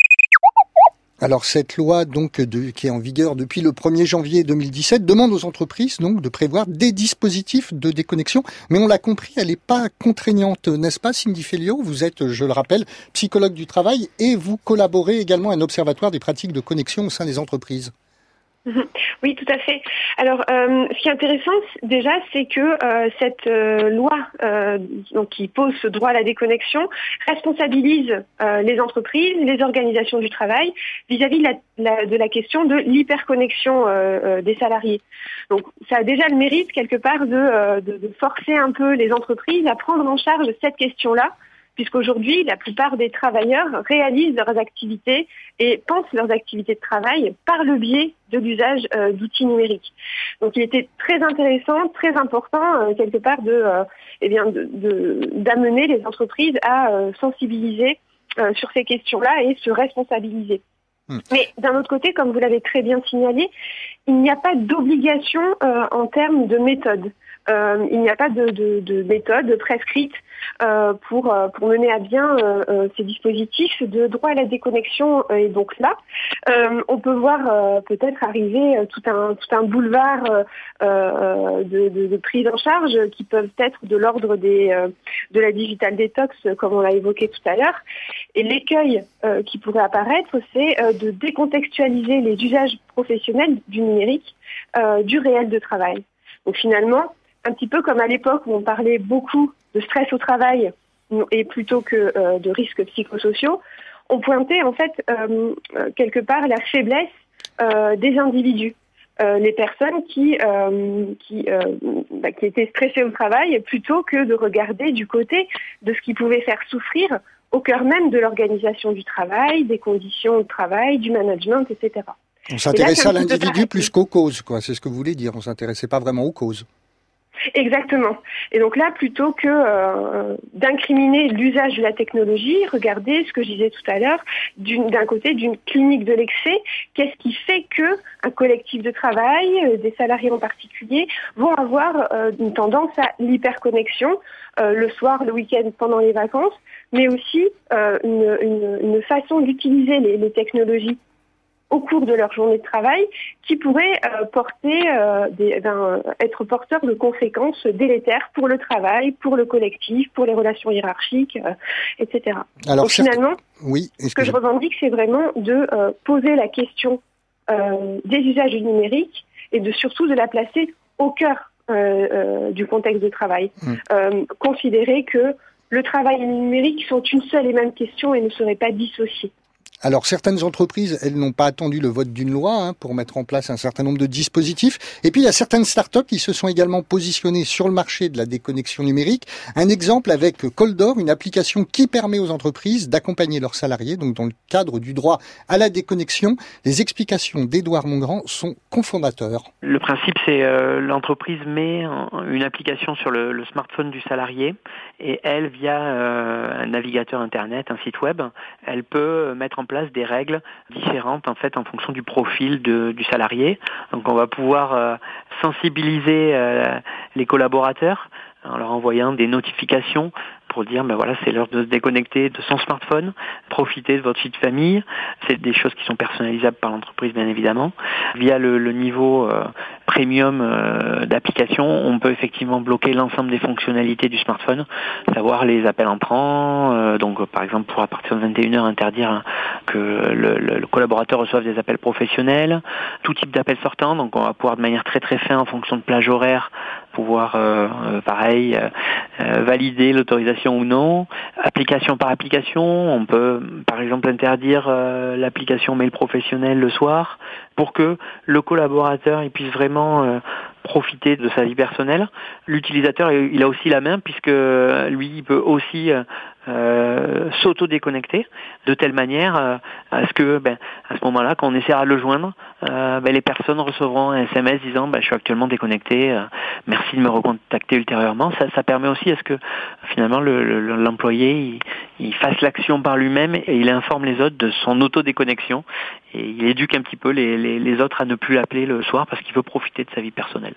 Alors cette loi donc de, qui est en vigueur depuis le premier janvier deux mille dix-sept demande aux entreprises donc de prévoir des dispositifs de déconnexion, mais on l'a compris, elle n'est pas contraignante, n'est-ce pas Cindy Fellio? Vous êtes, je le rappelle, psychologue du travail et vous collaborez également à un observatoire des pratiques de connexion au sein des entreprises. Oui, tout à fait. Alors, euh, ce qui est intéressant, déjà, c'est que euh, cette euh, loi euh, donc, qui pose ce droit à la déconnexion responsabilise euh, les entreprises, les organisations du travail vis-à-vis de la, la, de la question de l'hyperconnexion euh, euh, des salariés. Donc, ça a déjà le mérite, quelque part, de, euh, de, de forcer un peu les entreprises à prendre en charge cette question-là, puisqu'aujourd'hui, la plupart des travailleurs réalisent leurs activités et pensent leurs activités de travail par le biais de l'usage euh, d'outils numériques. Donc, il était très intéressant, très important, euh, quelque part, de, euh, eh bien, de, de, d'amener les entreprises à euh, sensibiliser euh, sur ces questions-là et se responsabiliser. Mmh. Mais d'un autre côté, comme vous l'avez très bien signalé, il n'y a pas d'obligation euh, en termes de méthode. Euh, il n'y a pas de, de, de méthode prescrite euh, pour, euh, pour mener à bien euh, euh, ces dispositifs de droit à la déconnexion. Et donc là, euh, on peut voir euh, peut-être arriver euh, tout un, tout un boulevard euh, euh, de, de, de prise en charge qui peuvent être de l'ordre des, euh, de la digital detox, comme on l'a évoqué tout à l'heure. Et l'écueil euh, qui pourrait apparaître, c'est euh, de décontextualiser les usages professionnels du numérique euh, du réel de travail. Donc finalement, un petit peu comme à l'époque où on parlait beaucoup de stress au travail et plutôt que euh, de risques psychosociaux, on pointait en fait euh, quelque part la faiblesse euh, des individus. Euh, les personnes qui, euh, qui, euh, bah, qui étaient stressées au travail plutôt que de regarder du côté de ce qui pouvait faire souffrir au cœur même de l'organisation du travail, des conditions de travail, du management, et cetera. On s'intéressait à l'individu plus qu'aux causes, quoi. C'est ce que vous voulez dire. On s'intéressait pas vraiment aux causes. Exactement. Et donc là, plutôt que euh, d'incriminer l'usage de la technologie, regardez ce que je disais tout à l'heure, d'une, d'un côté d'une clinique de l'excès, qu'est-ce qui fait que un collectif de travail, euh, des salariés en particulier, vont avoir euh, une tendance à l'hyperconnexion euh, le soir, le week-end, pendant les vacances, mais aussi euh, une, une, une façon d'utiliser les, les technologies au cours de leur journée de travail, qui pourrait euh, porter, euh, des, ben, être porteur de conséquences délétères pour le travail, pour le collectif, pour les relations hiérarchiques, euh, et cetera. Alors, donc finalement, oui, ce que je revendique, c'est vraiment de euh, poser la question euh, des usages du numérique et de surtout de la placer au cœur euh, euh, du contexte de travail. Mmh. Euh, considérer que le travail et le numérique sont une seule et même question et ne seraient pas dissociés. Alors, certaines entreprises, elles n'ont pas attendu le vote d'une loi hein, pour mettre en place un certain nombre de dispositifs. Et puis, il y a certaines startups qui se sont également positionnées sur le marché de la déconnexion numérique. Un exemple avec Coldor, une application qui permet aux entreprises d'accompagner leurs salariés, donc dans le cadre du droit à la déconnexion. Les explications d'Édouard Mongrand sont cofondateurs. Le principe, c'est euh, l'entreprise met une application sur le, le smartphone du salarié et elle, via euh, un navigateur Internet, un site web, elle peut mettre en place des règles différentes en fait en fonction du profil de, du salarié. Donc on va pouvoir euh, sensibiliser euh, les collaborateurs en leur envoyant des notifications pour dire ben voilà, c'est l'heure de se déconnecter de son smartphone, profiter de votre vie de famille. C'est des choses qui sont personnalisables par l'entreprise, bien évidemment. Via le, le niveau euh, premium euh, d'application, on peut effectivement bloquer l'ensemble des fonctionnalités du smartphone, savoir les appels entrants, euh, donc par exemple pour à partir de vingt et une heures interdire hein, que le, le, le collaborateur reçoive des appels professionnels, tout type d'appels sortants, donc on va pouvoir de manière très très fine en fonction de plage horaire pouvoir euh, euh, pareil euh, euh, valider l'autorisation ou non, application par application. On peut par exemple interdire euh, l'application mail professionnel le soir pour que le collaborateur il puisse vraiment euh, profiter de sa vie personnelle. L'utilisateur il a aussi la main puisque lui il peut aussi euh, euh, s'auto-déconnecter de telle manière euh, à ce que ben, à ce moment-là quand on essaiera de le joindre euh, ben, les personnes recevront un S M S disant ben, je suis actuellement déconnecté, euh, merci de me recontacter ultérieurement. Ça, ça permet aussi à ce que finalement le, le, l'employé il, il fasse l'action par lui-même et il informe les autres de son auto-déconnexion et il éduque un petit peu les, les, les autres à ne plus l'appeler le soir parce qu'il veut profiter de sa vie personnelle.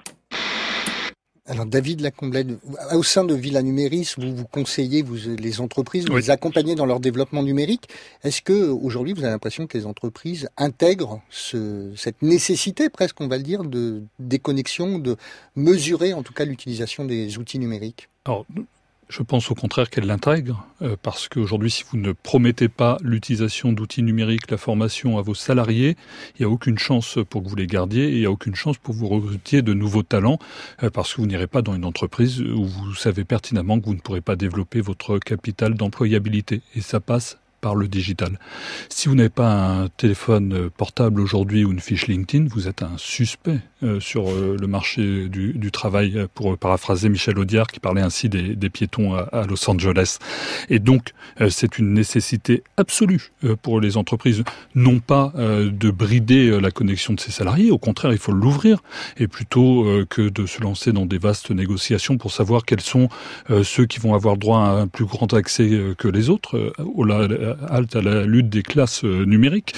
Alors David Lacomblède, au sein de Villa Numéris, vous vous conseillez vous, les entreprises, vous oui. les accompagnez dans leur développement numérique. Est-ce que aujourd'hui vous avez l'impression que les entreprises intègrent ce, cette nécessité presque, on va le dire, de déconnexion, de mesurer en tout cas l'utilisation des outils numériques ? Alors, je pense au contraire qu'elle l'intègre, euh, parce qu'aujourd'hui, si vous ne promettez pas l'utilisation d'outils numériques, la formation à vos salariés, il n'y a aucune chance pour que vous les gardiez et il n'y a aucune chance pour que vous recrutiez de nouveaux talents, euh, parce que vous n'irez pas dans une entreprise où vous savez pertinemment que vous ne pourrez pas développer votre capital d'employabilité. Et ça passe par le digital. Si vous n'avez pas un téléphone portable aujourd'hui ou une fiche LinkedIn, vous êtes un suspect euh, sur euh, le marché du, du travail, pour paraphraser Michel Audiard qui parlait ainsi des, des piétons à, à Los Angeles. Et donc, euh, c'est une nécessité absolue euh, pour les entreprises, non pas euh, de brider euh, la connexion de ses salariés, au contraire, il faut l'ouvrir, et plutôt euh, que de se lancer dans des vastes négociations pour savoir quels sont euh, ceux qui vont avoir droit à un plus grand accès euh, que les autres, euh, au là, halte à la lutte des classes euh, numériques,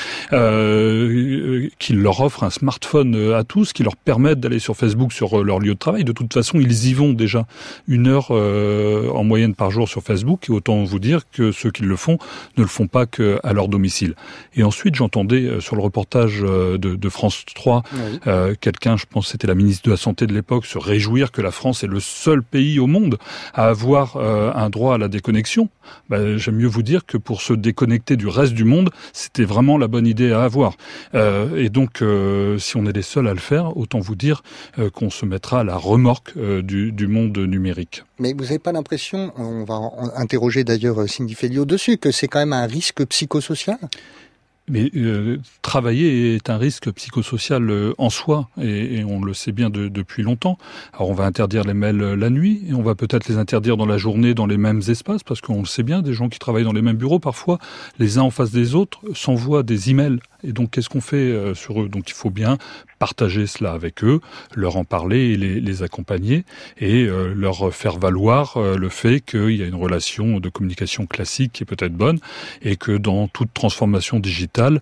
euh, qui leur offre un smartphone euh, à tous, qui leur permettent d'aller sur Facebook sur euh, leur lieu de travail. De toute façon, ils y vont déjà une heure euh, en moyenne par jour sur Facebook, et autant vous dire que ceux qui le font ne le font pas qu'à leur domicile. Et ensuite, j'entendais euh, sur le reportage euh, de, de France trois, oui. euh, quelqu'un, je pense que c'était la ministre de la Santé de l'époque, se réjouir que la France est le seul pays au monde à avoir euh, un droit à la déconnexion. Ben, j'aime mieux vous dire que pour se déconnecter du reste du monde, c'était vraiment la bonne idée à avoir. Euh, et donc, euh, si on est les seuls à le faire, autant vous dire euh, qu'on se mettra à la remorque euh, du, du monde numérique. Mais vous n'avez pas l'impression, on va interroger d'ailleurs Cindy Fellio dessus, que c'est quand même un risque psychosocial ? Mais euh, travailler est un risque psychosocial euh, en soi, et, et on le sait bien de, depuis longtemps. Alors on va interdire les mails la nuit, et on va peut-être les interdire dans la journée dans les mêmes espaces, parce qu'on le sait bien, des gens qui travaillent dans les mêmes bureaux, parfois, les uns en face des autres, s'envoient des emails. Et donc, qu'est-ce qu'on fait euh, sur eux ? Donc, il faut bien partager cela avec eux, leur en parler et les, les accompagner, et euh, leur faire valoir euh, le fait qu'il y a une relation de communication classique qui est peut-être bonne, et que dans toute transformation digitale,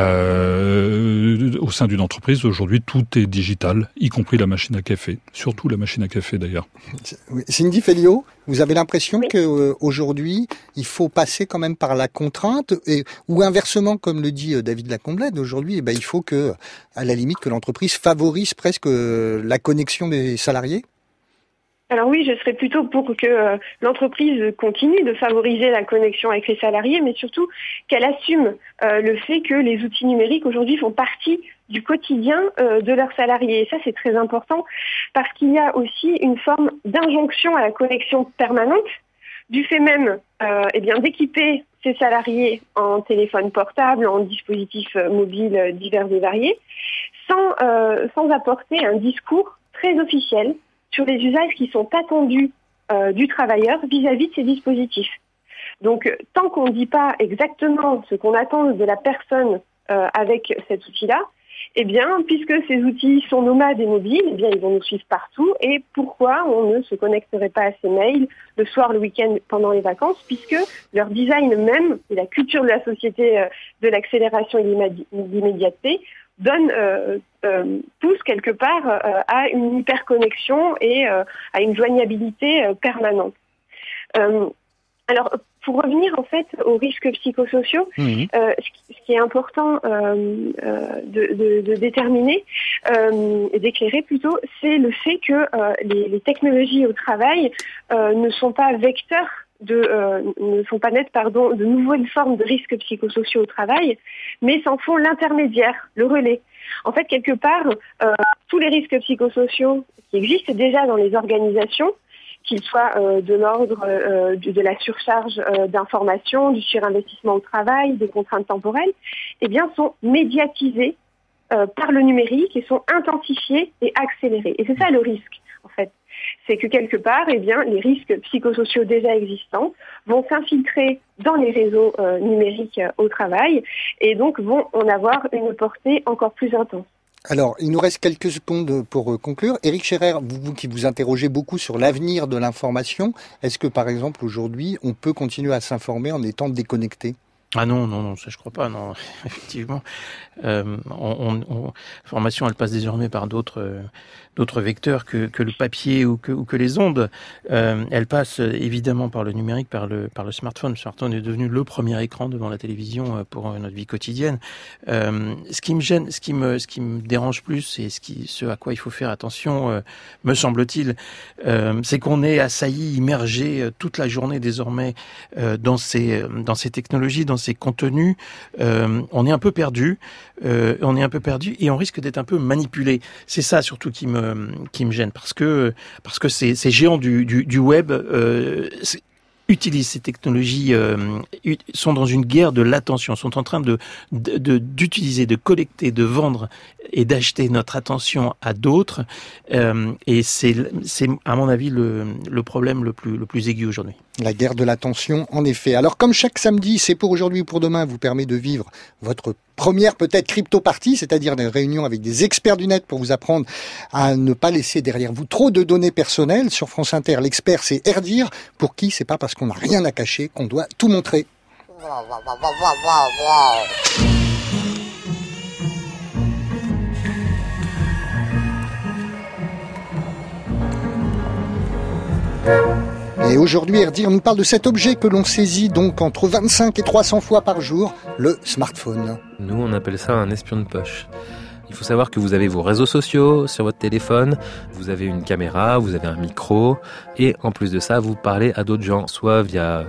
euh, au sein d'une entreprise, aujourd'hui, tout est digital, y compris la machine à café. Surtout la machine à café, d'ailleurs. Cindy Fellio, vous avez l'impression oui. qu'aujourd'hui, euh, il faut passer quand même par la contrainte, et, ou inversement, comme le dit euh, David Lacomblède, aujourd'hui, eh ben, il faut que, à la limite, que l'entreprise favorise presque euh, la connexion des salariés ? Alors oui, je serais plutôt pour que euh, l'entreprise continue de favoriser la connexion avec les salariés, mais surtout qu'elle assume euh, le fait que les outils numériques aujourd'hui font partie du quotidien euh, de leurs salariés. Et ça, c'est très important parce qu'il y a aussi une forme d'injonction à la connexion permanente, du fait même euh, eh bien, d'équiper ses salariés en téléphone portable, en dispositifs mobiles divers et variés, sans, euh, sans apporter un discours très officiel sur les usages qui sont attendus euh, du travailleur vis-à-vis de ces dispositifs. Donc, tant qu'on ne dit pas exactement ce qu'on attend de la personne euh, avec cet outil-là, eh bien, puisque ces outils sont nomades et mobiles, eh bien, ils vont nous suivre partout. Et pourquoi on ne se connecterait pas à ces mails le soir, le week-end, pendant les vacances, puisque leur design même et la culture de la société euh, de l'accélération et de l'immédiateté donne, euh, euh, pousse quelque part euh, à une hyperconnexion et euh, à une joignabilité euh, permanente. Euh, Alors, pour revenir en fait aux risques psychosociaux, mmh. euh, ce, ce qui est important euh, euh, de, de, de déterminer euh, et d'éclairer plutôt, c'est le fait que euh, les, les technologies au travail euh, ne sont pas vecteurs de, euh, ne sont pas nettes, pardon, de nouvelles formes de risques psychosociaux au travail, mais s'en font l'intermédiaire, le relais. En fait, quelque part, euh, tous les risques psychosociaux qui existent déjà dans les organisations, qu'ils soient euh, de l'ordre euh, de, de la surcharge euh, d'informations, du surinvestissement au travail, des contraintes temporelles, eh bien, sont médiatisés euh, par le numérique et sont intensifiés et accélérés. Et c'est ça le risque, en fait. C'est que quelque part, eh bien, les risques psychosociaux déjà existants vont s'infiltrer dans les réseaux euh, numériques euh, au travail et donc vont en avoir une portée encore plus intense. Alors, il nous reste quelques secondes pour conclure. Éric Scherer, vous, vous qui vous interrogez beaucoup sur l'avenir de l'information, est-ce que, par exemple, aujourd'hui, on peut continuer à s'informer en étant déconnecté ? Ah non, non, non, ça je crois pas, non, effectivement. Euh, on, on, on, l'information, elle passe désormais par d'autres, euh, d'autres vecteurs que, que le papier ou que, ou que les ondes. Euh, elle passe évidemment par le numérique, par le, par le smartphone. Le smartphone est devenu le premier écran devant la télévision pour notre vie quotidienne. Euh, ce qui me gêne, ce qui me, ce qui me dérange plus, et ce qui, ce à quoi il faut faire attention, euh, me semble-t-il, euh, c'est qu'on est assailli, immergé euh, toute la journée désormais euh, dans ces, dans ces technologies, dans ces contenus. Euh, on est un peu perdu. Euh, on est un peu perdu et on risque d'être un peu manipulé. C'est ça surtout qui me qui me gêne parce que parce que ces, ces géants du du, du web euh, utilisent ces technologies, euh, sont dans une guerre de l'attention, sont en train de, de, de d'utiliser, de collecter, de vendre et d'acheter notre attention à d'autres. Euh, et c'est c'est à mon avis le le problème le plus le plus aigu aujourd'hui. La guerre de l'attention, en effet. Alors, comme chaque samedi, c'est pour aujourd'hui ou pour demain, vous permet de vivre votre première peut-être crypto-partie, c'est-à-dire des réunions avec des experts du net pour vous apprendre à ne pas laisser derrière vous trop de données personnelles. Sur France Inter, l'expert, c'est Erdir, pour qui c'est pas parce qu'on n'a rien à cacher qu'on doit tout montrer. Et aujourd'hui, Erdir nous parle de cet objet que l'on saisit donc entre vingt-cinq et trois cents fois par jour, le smartphone. Nous, on appelle ça un espion de poche. Il faut savoir que vous avez vos réseaux sociaux sur votre téléphone, vous avez une caméra, vous avez un micro, et en plus de ça, vous parlez à d'autres gens, soit via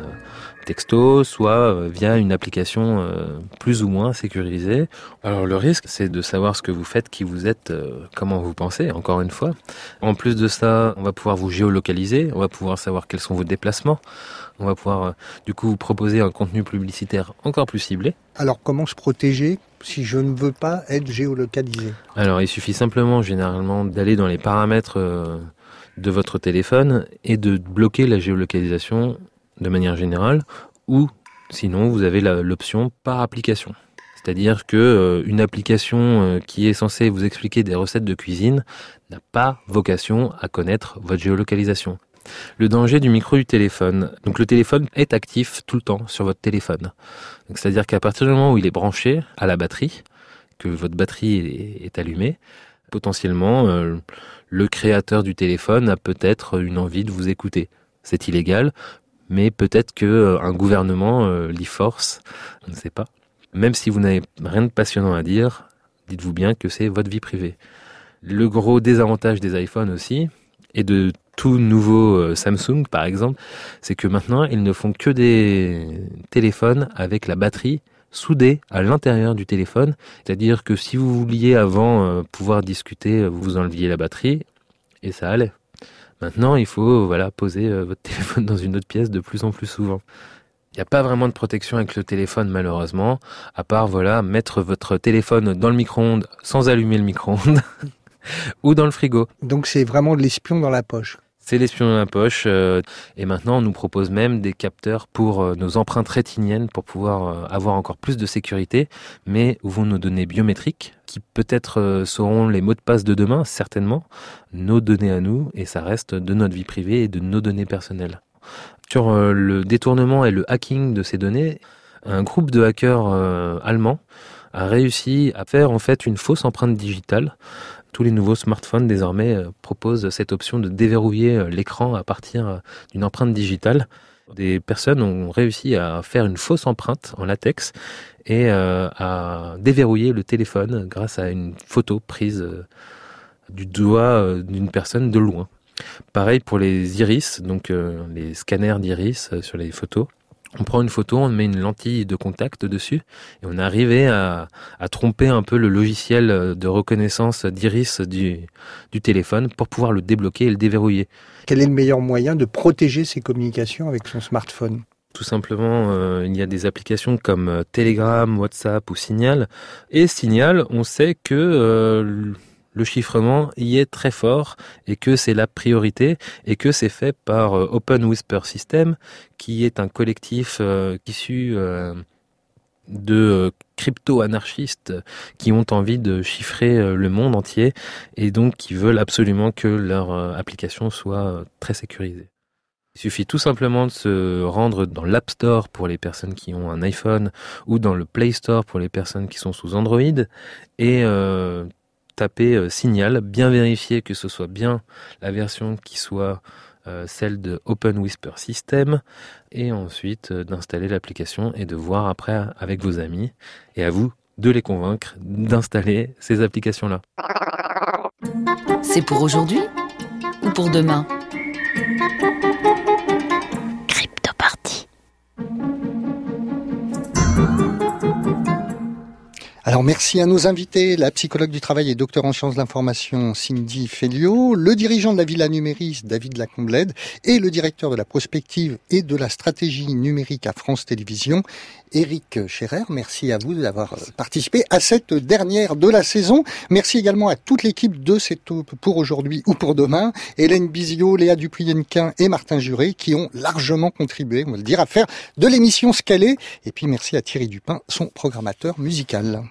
texto, soit via une application euh, plus ou moins sécurisée. Alors le risque, c'est de savoir ce que vous faites, qui vous êtes, euh, comment vous pensez, encore une fois. En plus de ça, on va pouvoir vous géolocaliser, on va pouvoir savoir quels sont vos déplacements, on va pouvoir euh, du coup vous proposer un contenu publicitaire encore plus ciblé. Alors comment se protéger si je ne veux pas être géolocalisé ? Alors il suffit simplement généralement d'aller dans les paramètres euh, de votre téléphone et de bloquer la géolocalisation de manière générale, ou sinon vous avez la, l'option par application. C'est-à-dire que euh, une application euh, qui est censée vous expliquer des recettes de cuisine n'a pas vocation à connaître votre géolocalisation. Le danger du micro du téléphone. Donc le téléphone est actif tout le temps sur votre téléphone. Donc, c'est-à-dire qu'à partir du moment où il est branché à la batterie, que votre batterie est, est allumée, potentiellement euh, le créateur du téléphone a peut-être une envie de vous écouter. C'est illégal, mais peut-être que euh, un gouvernement euh, l'y force, on ne sait pas. Même si vous n'avez rien de passionnant à dire, dites-vous bien que c'est votre vie privée. Le gros désavantage des iPhones aussi, et de tout nouveau euh, Samsung par exemple, c'est que maintenant ils ne font que des téléphones avec la batterie soudée à l'intérieur du téléphone. C'est-à-dire que si vous vouliez avant euh, pouvoir discuter, vous enleviez la batterie et ça allait. Maintenant, il faut voilà poser euh, votre téléphone dans une autre pièce de plus en plus souvent. Il n'y a pas vraiment de protection avec le téléphone, malheureusement, à part voilà mettre votre téléphone dans le micro-ondes sans allumer le micro-ondes ou dans le frigo. Donc c'est vraiment de l'espion dans la poche. C'est l'espion dans la poche. Euh, et maintenant, on nous propose même des capteurs pour euh, nos empreintes rétiniennes pour pouvoir euh, avoir encore plus de sécurité, mais où vont nos données biométriques, qui peut-être euh, seront les mots de passe de demain, certainement, nos données à nous, et ça reste de notre vie privée et de nos données personnelles. Sur euh, le détournement et le hacking de ces données, un groupe de hackers euh, allemands a réussi à faire en fait une fausse empreinte digitale. Tous les nouveaux smartphones désormais euh, proposent cette option de déverrouiller euh, l'écran à partir euh, d'une empreinte digitale. Des personnes ont réussi à faire une fausse empreinte en latex et euh, à déverrouiller le téléphone grâce à une photo prise euh, du doigt euh, d'une personne de loin. Pareil pour les iris, donc euh, les scanners d'iris euh, sur les photos. On prend une photo, on met une lentille de contact dessus et on est arrivé à, à tromper un peu le logiciel de reconnaissance d'iris du, du téléphone pour pouvoir le débloquer et le déverrouiller. Quel est le meilleur moyen de protéger ses communications avec son smartphone ? Tout simplement, euh, il y a des applications comme euh, Telegram, WhatsApp ou Signal. Et Signal, on sait que euh, le chiffrement y est très fort et que c'est la priorité et que c'est fait par euh, Open Whisper System, qui est un collectif euh, issu euh, de euh, crypto-anarchistes qui ont envie de chiffrer euh, le monde entier et donc qui veulent absolument que leur euh, application soit euh, très sécurisée. Il suffit tout simplement de se rendre dans l'App Store pour les personnes qui ont un iPhone ou dans le Play Store pour les personnes qui sont sous Android et euh, taper euh, Signal, bien vérifier que ce soit bien la version qui soit euh, celle de Open Whisper System et ensuite euh, d'installer l'application et de voir après avec vos amis et à vous de les convaincre d'installer ces applications-là. C'est pour aujourd'hui ou pour demain ? Alors merci à nos invités, la psychologue du travail et docteur en sciences de l'information Cindy Féliot, le dirigeant de la Villa Numéris David Lacomblède et le directeur de la prospective et de la stratégie numérique à France Télévisions Éric Scherer. Merci à vous d'avoir participé à cette dernière de la saison. Merci également à toute l'équipe de C'est pour aujourd'hui ou pour demain, Hélène Bizio, Léa Dupuyenquin et Martin Juré qui ont largement contribué, on va le dire, à faire de l'émission ce qu'elle est. Et puis merci à Thierry Dupin, son programmateur musical.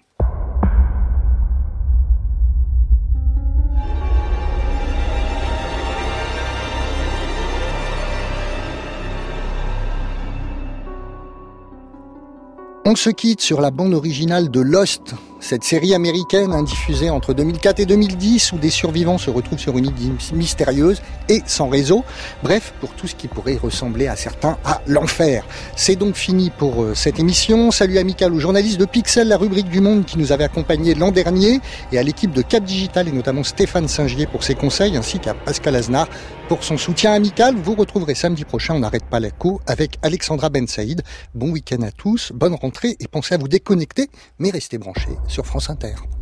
On se quitte sur la bande originale de Lost, cette série américaine diffusée entre deux mille quatre et deux mille dix où des survivants se retrouvent sur une île mystérieuse et sans réseau. Bref, pour tout ce qui pourrait ressembler à certains à l'enfer. C'est donc fini pour cette émission. Salut amical aux journalistes de Pixel, la rubrique du Monde qui nous avait accompagnés l'an dernier et à l'équipe de Cap Digital et notamment Stéphane Singier pour ses conseils ainsi qu'à Pascal Aznar pour son soutien amical. Vous retrouverez samedi prochain On n'arrête pas l'écho avec Alexandra Ben Saïd. Bon week-end à tous, bonne rentrée et pensez à vous déconnecter mais restez branchés sur France Inter.